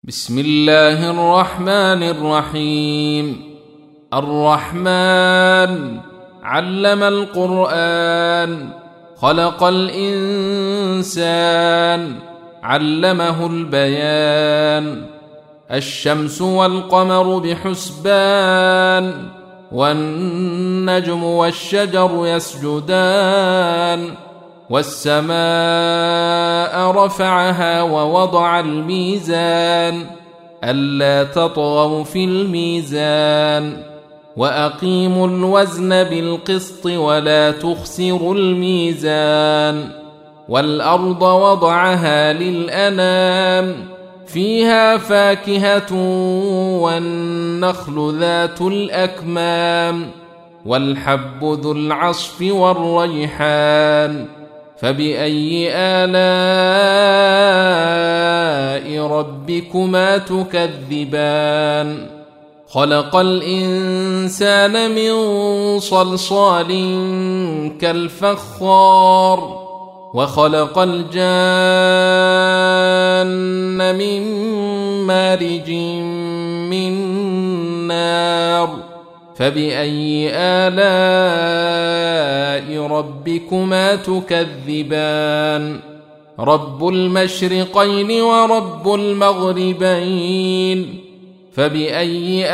بسم الله الرحمن الرحيم. الرحمن علم القرآن، خلق الإنسان، علمه البيان. الشمس والقمر بحسبان، والنجم والشجر يسجدان. والسماء رفعها ووضع الميزان، ألا تطغوا في الميزان. وأقيموا الوزن بالقسط ولا تخسروا الميزان. والأرض وضعها للأنام، فيها فاكهة والنخل ذات الأكمام، والحب ذو العصف والريحان. فبأي آلاء ربكما تكذبان؟ خلق الإنسان من صلصال كالفخار، وخلق الجان من مارج من نار. فبأي آلاء ربكما تكذبان؟ رب المشرقين ورب المغربين. فبأي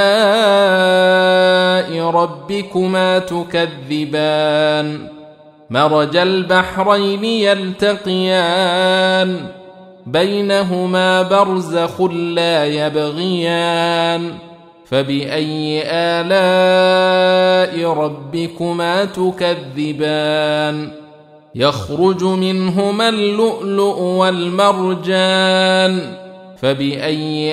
آلاء ربكما تكذبان؟ مرج البحرين يلتقيان، بينهما برزخ لا يبغيان. فبأي آلاء ربكما تكذبان؟ يخرج منهما اللؤلؤ والمرجان. فبأي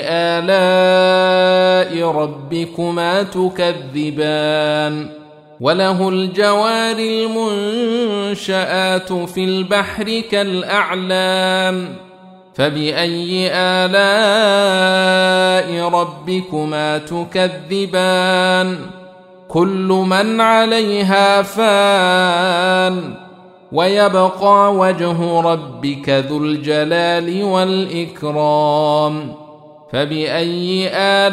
آلاء ربكما تكذبان؟ وله الجوار المنشآت في البحر كالأعلام. فبأي آلاء ربكما تكذبان؟ كل من عليها فان، ويبقى وجه ربك ذو الجلال والإكرام. فبأي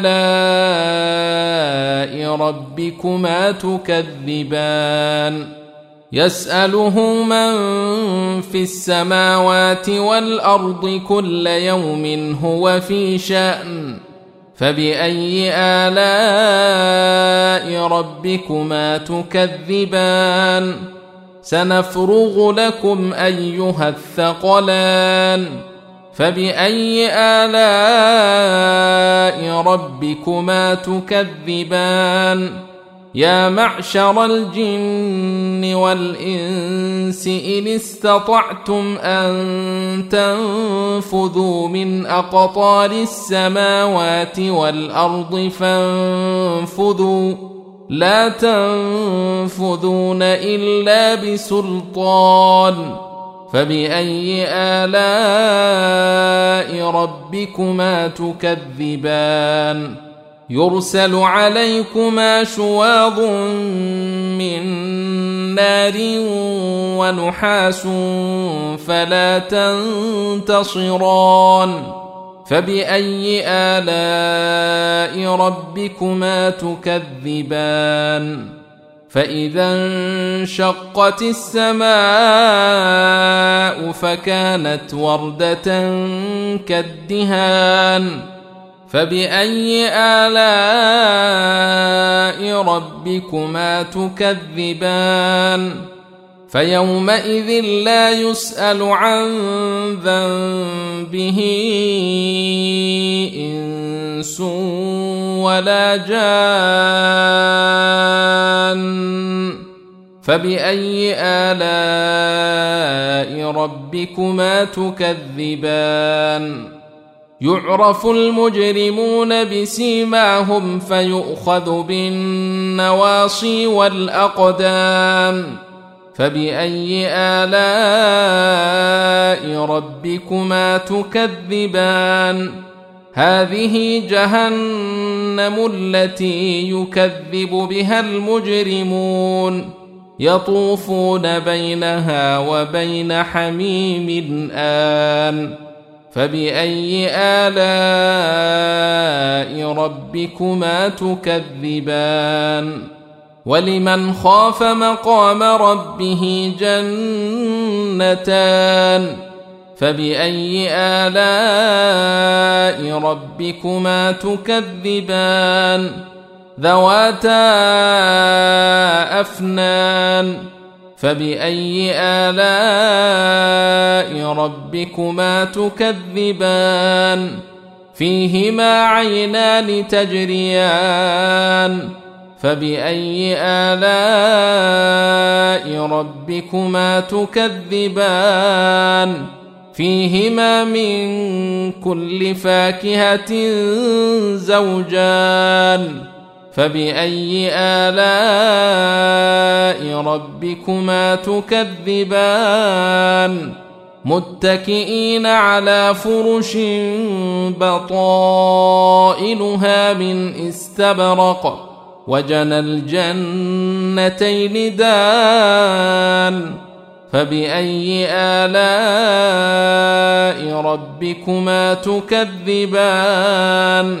آلاء ربكما تكذبان؟ يسأله من في السماوات والأرض كل يوم هو في شأن. فبأي آلاء ربكما تكذبان؟ سنفرغ لكم أيها الثقلان. فبأي آلاء ربكما تكذبان؟ يا معشر الجن والإنس إن استطعتم أن تنفذوا من أقطار السماوات والأرض فانفذوا، لا تنفذون إلا بسلطان. فبأي آلاء ربكما تكذبان؟ يرسل عليكما شواظ من نار ونحاس فلا تنتصران. فبأي آلاء ربكما تكذبان؟ فإذا انشقت السماء فكانت وردة كالدهان. فبأي آلاء ربكما تكذبان؟ فيومئذ لا يسأل عن ذنبه إنس ولا جان. فبأي آلاء ربكما تكذبان؟ يعرف المجرمون بسيماهم فيؤخذ بالنواصي والأقدام. فبأي آلاء ربكما تكذبان؟ هذه جهنم التي يكذب بها المجرمون، يطوفون بينها وبين حميم آن. فبأي آلاء ربكما تكذبان ولمن خاف مقام ربه جنتان فبأي آلاء ربكما تكذبان ذواتا أفنان فبأي آلاء ربكما تكذبان فيهما عينان تجريان فبأي آلاء ربكما تكذبان فيهما من كل فاكهة زوجان فبأي آلاء ربكما تكذبان متكئين على فرش بطائنها من استبرق وجنى الجنتين دان فبأي آلاء ربكما تكذبان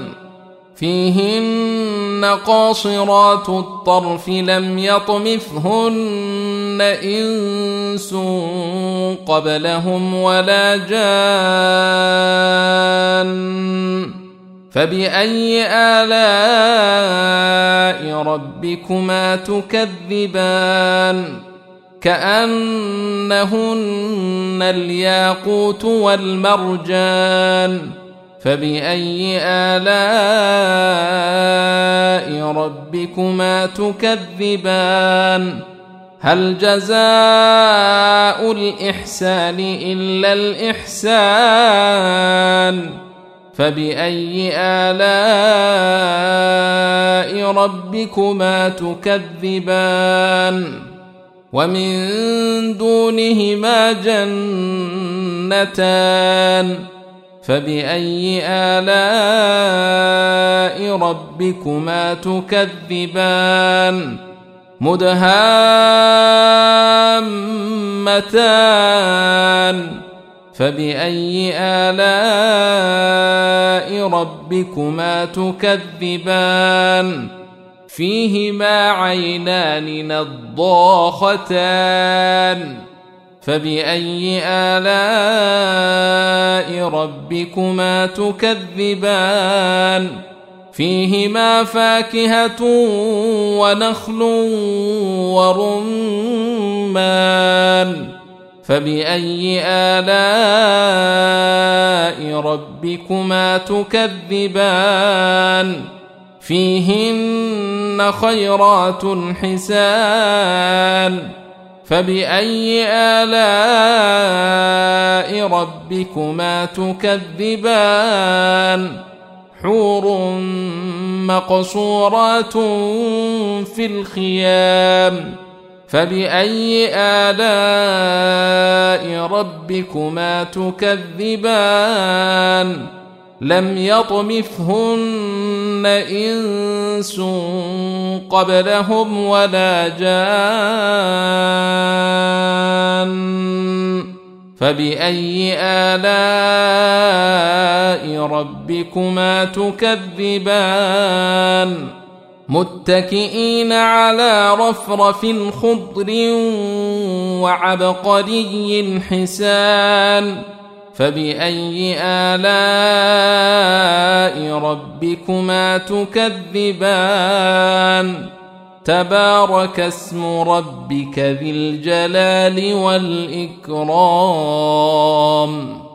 فيهن قاصرات الطرف لم يطمثهن إنس قبلهم ولا جان فبأي آلاء ربكما تكذبان كأنهن الياقوت والمرجان فبأي آلاء ربكما تكذبان هل جزاء الإحسان إلا الإحسان فبأي آلاء ربكما تكذبان ومن دونهما جنتان فبأي آلاء ربكما تكذبان مدهامتان فبأي آلاء ربكما تكذبان فيهما عينان نضاختان فبأي آلاء ربكما تكذبان فيهما فاكهة ونخل ورمان فبأي آلاء ربكما تكذبان فيهن خيرات حسان فبأي آلاء ربكما تكذبان حور مقصورات في الخيام فبأي آلاء ربكما تكذبان لم يطمثهن إنس قبلهم ولا جان فبأي آلاء ربكما تكذبان متكئين على رفرف خضر وعبقري حسان فبأي آلاء ربكما تكذبان تبارك اسم ربك ذي الجلال والإكرام